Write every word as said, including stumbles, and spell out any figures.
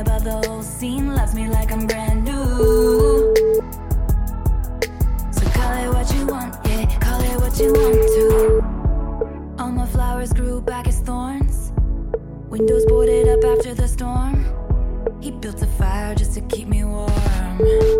about the whole scene, loves me like I'm brand new. So call it what you want, yeah, call it what you want to. All my flowers grew back as thorns, windows boarded up after the storm. He built a fire just to keep me warm.